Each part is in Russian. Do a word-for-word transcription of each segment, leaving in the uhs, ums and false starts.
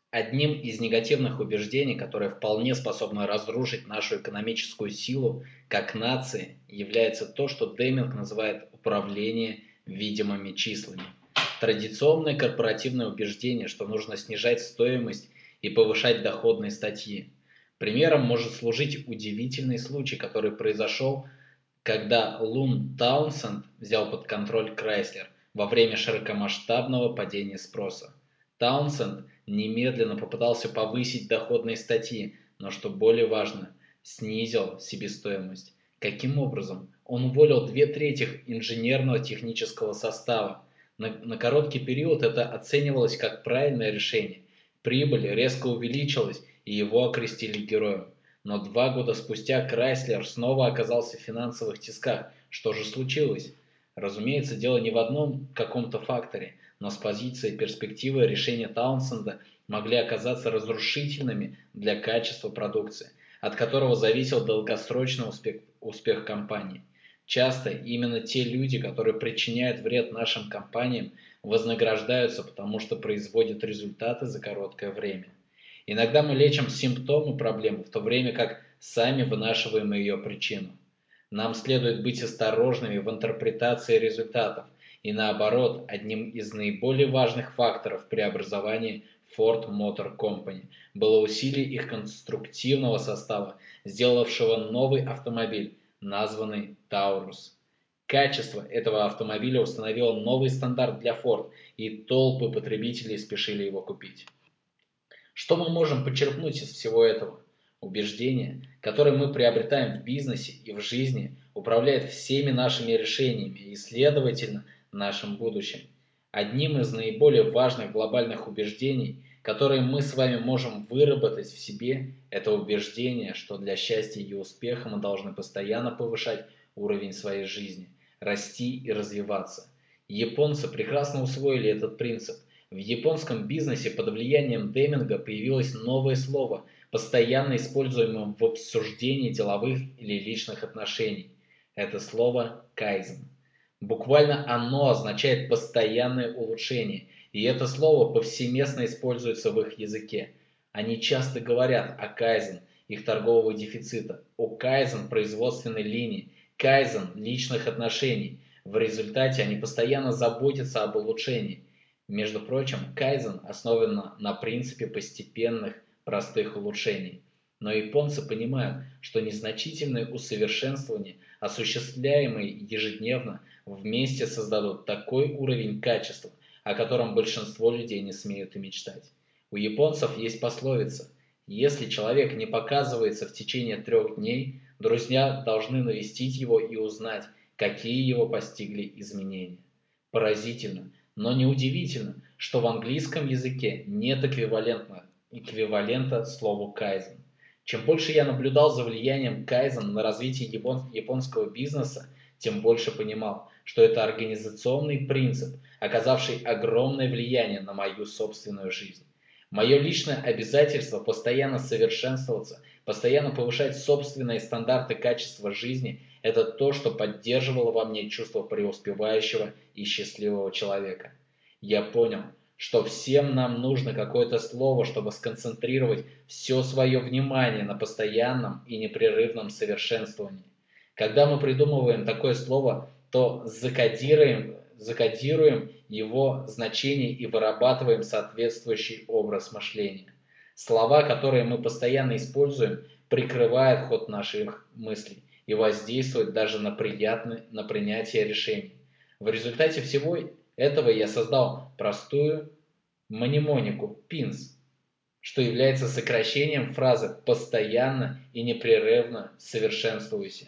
Одним из негативных убеждений, которое вполне способно разрушить нашу экономическую силу как нации, является то, что Деминг называет управление видимыми числами. Традиционное корпоративное убеждение, что нужно снижать стоимость и повышать доходные статьи. Примером может служить удивительный случай, который произошел, когда Лун Таунсенд взял под контроль Крайслер во время широкомасштабного падения спроса. Таунсенд немедленно попытался повысить доходные статьи, но, что более важно, снизил себестоимость. Каким образом? Он уволил две трети инженерного технического состава. На, на короткий период это оценивалось как правильное решение. Прибыль резко увеличилась, и его окрестили героем. Но два года спустя Крайслер снова оказался в финансовых тисках. Что же случилось? Разумеется, дело не в одном каком-то факторе, но с позиции перспективы решения Таунсенда могли оказаться разрушительными для качества продукции, от которого зависел долгосрочный успех, успех компании. Часто именно те люди, которые причиняют вред нашим компаниям, вознаграждаются, потому что производят результаты за короткое время. Иногда мы лечим симптомы проблемы, в то время как сами вынашиваем ее причину. Нам следует быть осторожными в интерпретации результатов, и наоборот, одним из наиболее важных факторов преобразования Ford Motor Company было усилие их конструктивного состава, сделавшего новый автомобиль, названный Taurus. Качество этого автомобиля установило новый стандарт для Ford, и толпы потребителей спешили его купить. Что мы можем почерпнуть из всего этого? Убеждение, которое мы приобретаем в бизнесе и в жизни, управляет всеми нашими решениями и, следовательно, нашим будущим. Одним из наиболее важных глобальных убеждений, которые мы с вами можем выработать в себе, это убеждение, что для счастья и успеха мы должны постоянно повышать уровень своей жизни, расти и развиваться. Японцы прекрасно усвоили этот принцип. В японском бизнесе под влиянием Деминга появилось новое слово, постоянно используемое в обсуждении деловых или личных отношений. Это слово «кайдзен». Буквально оно означает «постоянное улучшение», и это слово повсеместно используется в их языке. Они часто говорят о кайдзен, их торгового дефицита, о кайдзен производственной линии, кайдзен личных отношений. В результате они постоянно заботятся об улучшении. Между прочим, кайдзен основан на принципе постепенных, простых улучшений. Но японцы понимают, что незначительные усовершенствования, осуществляемые ежедневно, вместе создадут такой уровень качества, о котором большинство людей не смеют и мечтать. У японцев есть пословица: если человек не показывается в течение трех дней, друзья должны навестить его и узнать, какие его постигли изменения. Поразительно, но неудивительно, что в английском языке нет эквивалента, эквивалента слову кайдзен. Чем больше я наблюдал за влиянием кайдзен на развитие япон, японского бизнеса, тем больше понимал, что это организационный принцип, оказавший огромное влияние на мою собственную жизнь. Мое личное обязательство постоянно совершенствоваться, постоянно повышать собственные стандарты качества жизни – это то, что поддерживало во мне чувство преуспевающего и счастливого человека. Я понял, что всем нам нужно какое-то слово, чтобы сконцентрировать все свое внимание на постоянном и непрерывном совершенствовании. Когда мы придумываем такое слово, то закодируем, закодируем его значение и вырабатываем соответствующий образ мышления. Слова, которые мы постоянно используем, прикрывают ход наших мыслей и воздействуют даже на, приятное, на принятие решений. В результате всего этого я создал простую мнемонику пинс, что является сокращением фразы «постоянно и непрерывно совершенствуйся».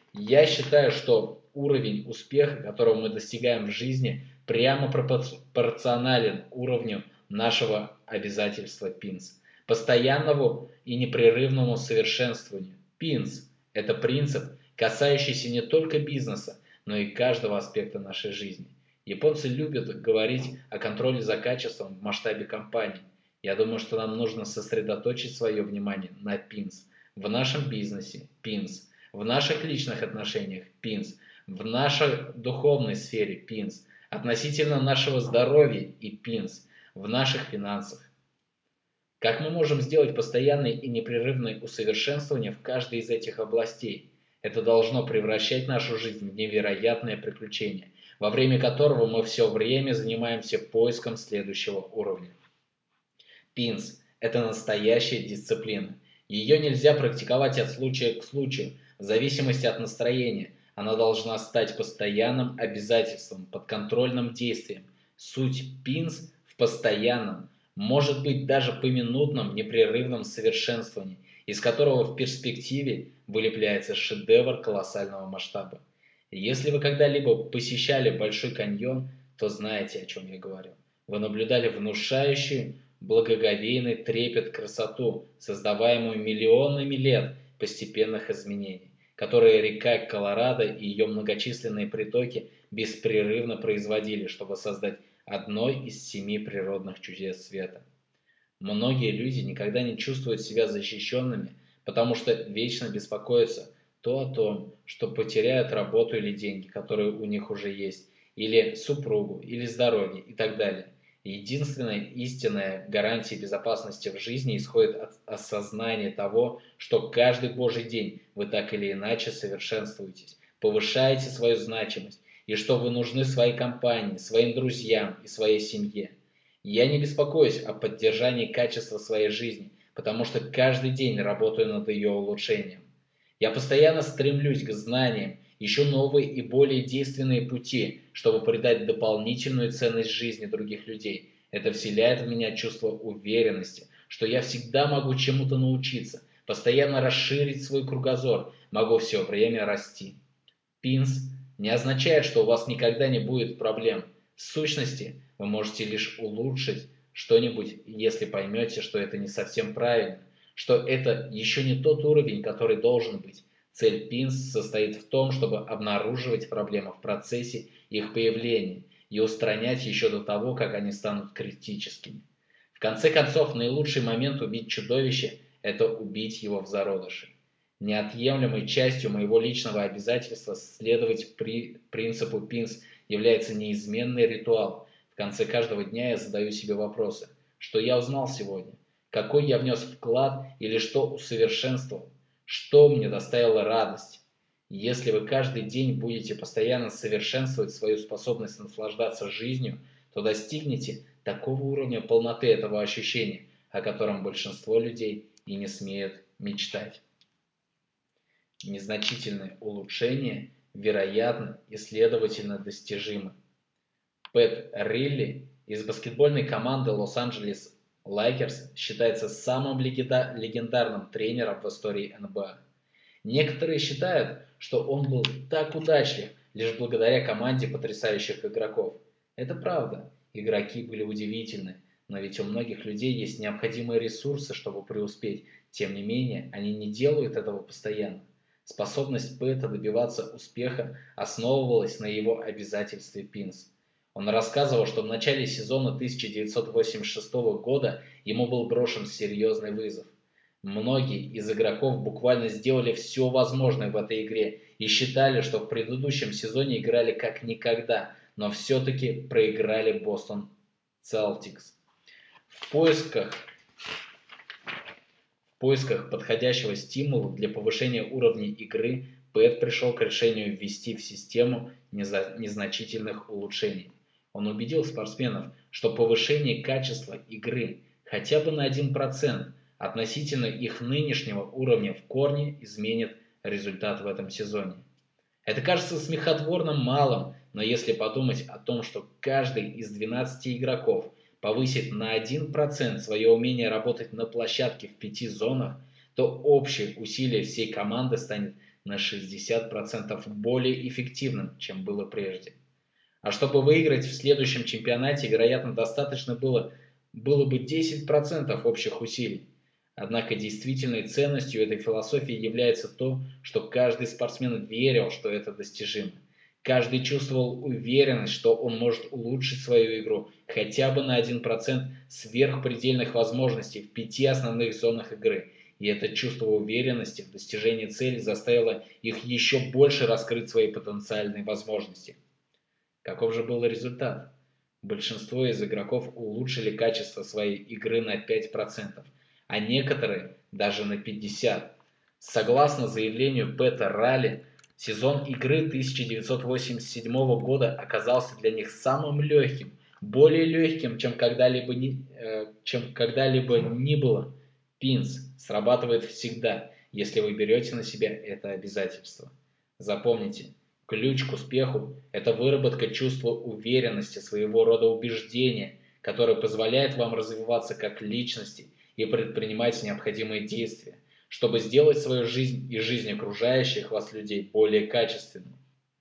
Я считаю, что уровень успеха, которого мы достигаем в жизни, прямо пропорционален уровню нашего обязательства пинс. Постоянному и непрерывному совершенствованию. пинс – это принцип, касающийся не только бизнеса, но и каждого аспекта нашей жизни. Японцы любят говорить о контроле за качеством в масштабе компании. Я думаю, что нам нужно сосредоточить свое внимание на пинс. В нашем бизнесе пинс, в наших личных отношениях пинс, в нашей духовной сфере пинс, относительно нашего здоровья и пинс, в наших финансах. Как мы можем сделать постоянное и непрерывное усовершенствование в каждой из этих областей? Это должно превращать нашу жизнь в невероятное приключение, во время которого мы все время занимаемся поиском следующего уровня. пинс – это настоящая дисциплина. Ее нельзя практиковать от случая к случаю, в зависимости от настроения. Она должна стать постоянным обязательством, подконтрольным действием. Суть пинс в постоянном, может быть даже поминутном непрерывном совершенствовании, из которого в перспективе вылепляется шедевр колоссального масштаба. Если вы когда-либо посещали Большой каньон, то знаете, о чем я говорю. Вы наблюдали внушающую, благоговейный трепет красоту, создаваемую миллионами лет постепенных изменений, которые река Колорадо и ее многочисленные притоки беспрерывно производили, чтобы создать одно из семи природных чудес света. Многие люди никогда не чувствуют себя защищенными, потому что вечно беспокоятся то о том, что потеряют работу или деньги, которые у них уже есть, или супругу, или здоровье и так далее. Единственная истинная гарантия безопасности в жизни исходит от осознания того, что каждый божий день вы так или иначе совершенствуетесь, повышаете свою значимость, и что вы нужны своей компании, своим друзьям и своей семье. Я не беспокоюсь о поддержании качества своей жизни, потому что каждый день работаю над ее улучшением. Я постоянно стремлюсь к знаниям, ищу новые и более действенные пути, чтобы придать дополнительную ценность жизни других людей. Это вселяет в меня чувство уверенности, что я всегда могу чему-то научиться, постоянно расширить свой кругозор, могу все время расти. пинс не означает, что у вас никогда не будет проблем. В сущности, вы можете лишь улучшить что-нибудь, если поймете, что это не совсем правильно, что это еще не тот уровень, который должен быть. Цель пинс состоит в том, чтобы обнаруживать проблемы в процессе их появления и устранять еще до того, как они станут критическими. В конце концов, наилучший момент убить чудовище – это убить его в зародыше. Неотъемлемой частью моего личного обязательства следовать при принципу пинс является неизменный ритуал. В конце каждого дня я задаю себе вопросы: что я узнал сегодня, какой я внес вклад или что усовершенствовал, что мне доставило радость. Если вы каждый день будете постоянно совершенствовать свою способность наслаждаться жизнью, то достигнете такого уровня полноты этого ощущения, о котором большинство людей и не смеют мечтать. Незначительные улучшения вероятны и, следовательно, достижимы. Пэт Рилли из баскетбольной команды Лос-Анджелес Лейкерс считается самым легендарным тренером в истории эн бэ а. Некоторые считают, что он был так удачлив лишь благодаря команде потрясающих игроков. Это правда, игроки были удивительны, но ведь у многих людей есть необходимые ресурсы, чтобы преуспеть. Тем не менее, они не делают этого постоянно. Способность Пэта добиваться успеха основывалась на его обязательстве пинс. Он рассказывал, что в начале сезона тысяча девятьсот восемьдесят шестого года ему был брошен серьезный вызов. Многие из игроков буквально сделали все возможное в этой игре и считали, что в предыдущем сезоне играли как никогда, но все-таки проиграли Бостон Селтикс. В поисках В поисках подходящего стимула для повышения уровня игры Пэт пришел к решению ввести в систему незначительных улучшений. Он убедил спортсменов, что повышение качества игры хотя бы на один процент относительно их нынешнего уровня в корне изменит результат в этом сезоне. Это кажется смехотворно малым, но если подумать о том, что каждый из двенадцати игроков повысит на один процент свое умение работать на площадке в пяти зонах, то общее усилие всей команды станет на шестьдесят процентов более эффективным, чем было прежде. А чтобы выиграть в следующем чемпионате, вероятно, достаточно было, было бы десять процентов общих усилий. Однако действительной ценностью этой философии является то, что каждый спортсмен верил, что это достижимо. Каждый чувствовал уверенность, что он может улучшить свою игру хотя бы на один процент сверхпредельных возможностей в пяти основных зонах игры. И это чувство уверенности в достижении цели заставило их еще больше раскрыть свои потенциальные возможности. Каков же был результат? Большинство из игроков улучшили качество своей игры на пять процентов, а некоторые даже на пятьдесят процентов. Согласно заявлению Пэта Ралли, сезон игры тысяча девятьсот восемьдесят седьмого года оказался для них самым легким, более легким, чем когда-либо ни, э, чем когда-либо ни было. Пинс срабатывает всегда, если вы берете на себя это обязательство. Запомните, ключ к успеху – это выработка чувства уверенности, своего рода убеждения, которое позволяет вам развиваться как личности и предпринимать необходимые действия, чтобы сделать свою жизнь и жизнь окружающих вас людей более качественной.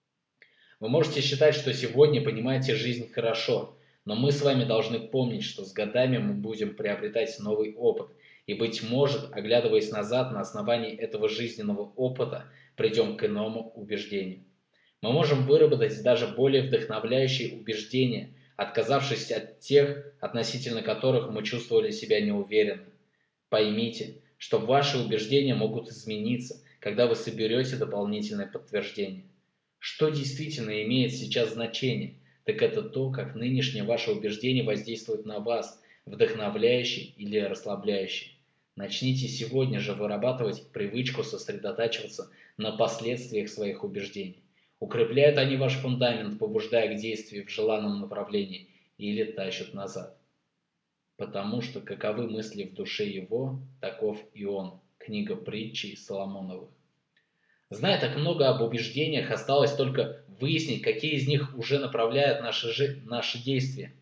Вы можете считать, что сегодня понимаете жизнь хорошо, но мы с вами должны помнить, что с годами мы будем приобретать новый опыт, и, быть может, оглядываясь назад на основании этого жизненного опыта, придем к иному убеждению. Мы можем выработать даже более вдохновляющие убеждения, отказавшись от тех, относительно которых мы чувствовали себя неуверенно. Поймите, что ваши убеждения могут измениться, когда вы соберете дополнительное подтверждение. Что действительно имеет сейчас значение, так это то, как нынешнее ваше убеждение воздействует на вас, вдохновляюще или расслабляюще. Начните сегодня же вырабатывать привычку сосредотачиваться на последствиях своих убеждений. Укрепляют они ваш фундамент, побуждая к действию в желанном направлении, или тащат назад. Потому что каковы мысли в душе его, таков и он. Книга притчей Соломоновых. Зная так много об убеждениях, осталось только выяснить, какие из них уже направляют наши, жи- наши действия.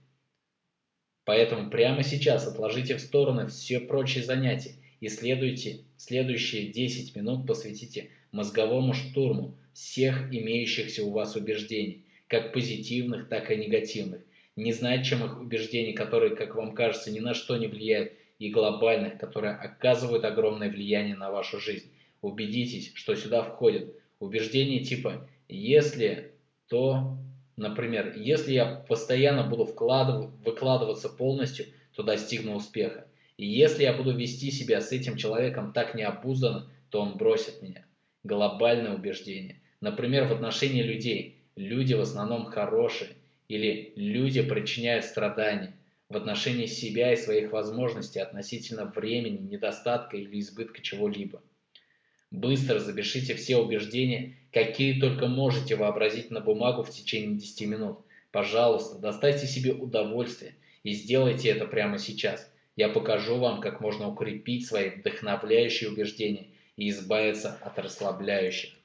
Поэтому прямо сейчас отложите в сторону все прочие занятия и следуйте, следующие десять минут посвятите мозговому штурму всех имеющихся у вас убеждений, как позитивных, так и негативных. Не знать, чем их убеждений, которые, как вам кажется, ни на что не влияют, и глобальных, которые оказывают огромное влияние на вашу жизнь. Убедитесь, что сюда входят убеждения типа «если то…», например, если я постоянно буду вкладыв... выкладываться полностью, то достигну успеха. И если я буду вести себя с этим человеком так необузданно, то он бросит меня. Глобальное убеждение. Например, в отношении людей. Люди в основном хорошие. Или люди причиняют страдания. В отношении себя и своих возможностей относительно времени, недостатка или избытка чего-либо. Быстро запишите все убеждения, какие только можете вообразить, на бумагу в течение десяти минут. Пожалуйста, доставьте себе удовольствие и сделайте это прямо сейчас. Я покажу вам, как можно укрепить свои вдохновляющие убеждения и избавиться от расслабляющих.